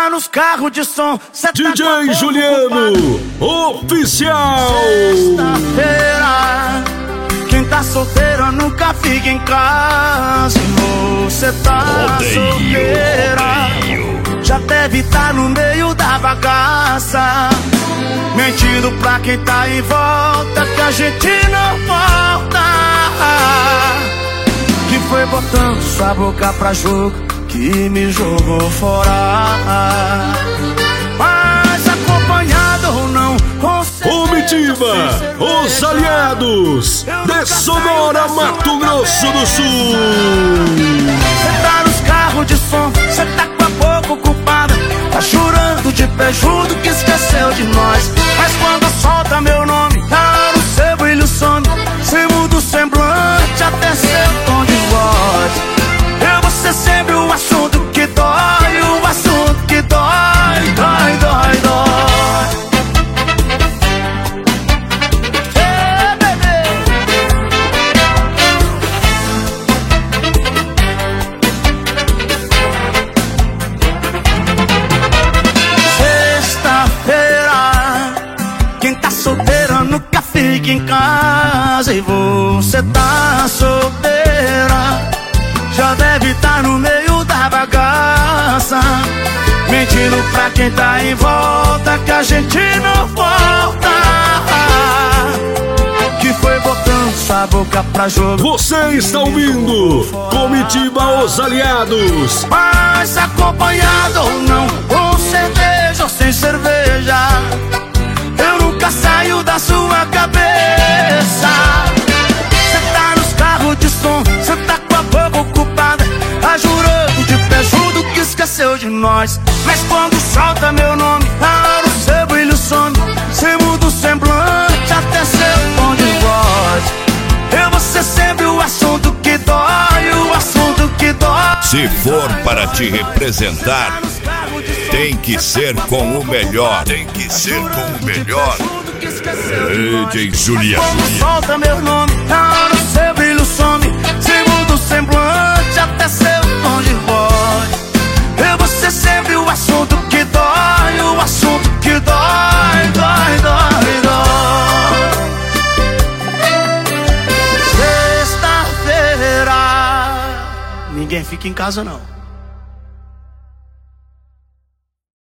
tá nos carros de som, cê tá DJ Juliano Oficial. Sexta-feira, quem tá solteiro nunca fica em casa. Você tá solteira, já deve tá no meio da bagaça, mentindo pra quem tá em volta que a gente não volta. Que foi botando sua boca pra jogo que me jogou fora. Mas acompanhado ou não, Comitiva, os aliados de Sonora, Mato Grosso do Sul. Cê tá nos carros de som, cê tá com a boca ocupada, tá chorando de pé junto que esqueceu de nós. Mas quando solta meu nome, tá no seu brilho some, cê muda o semblante até seu tom de voz. Eu vou ser sempre o assunto que dói, o assunto que dói, dói, dói, dói. Ei, bebê. Sexta-feira, quem tá solteiro nunca fica em casa. E você tá solteira, já deve tá no meio da bagaça, mentindo pra quem tá em volta que a gente não volta. Que foi botando sua boca pra jogo. Você está ouvindo Comitiva, os aliados. Mas acompanhado ou não, com cerveja ou sem cerveja, eu nunca saio da sua cabeça. Cê tá nos carros de som, cê tá com a boca ocupada, tá jurando de pé junto que esqueceu de nós. Mas quando solta meu nome, tá no seu brilho some, cê muda o semblante até seu tom de voz. Eu vou ser sempre o assunto que dói, o assunto que dói. Se for para te representar, tem que ser com o melhor. Tem que ser com o melhor. DJ Juliano. Quando solta meu nome, tá no seu brilho some, cê muda o semblante até seu tom de voz. Eu vou ser sempre o assunto que dói, o assunto que dói, dói, dói, dói. Sexta-feira, ninguém fica em casa não.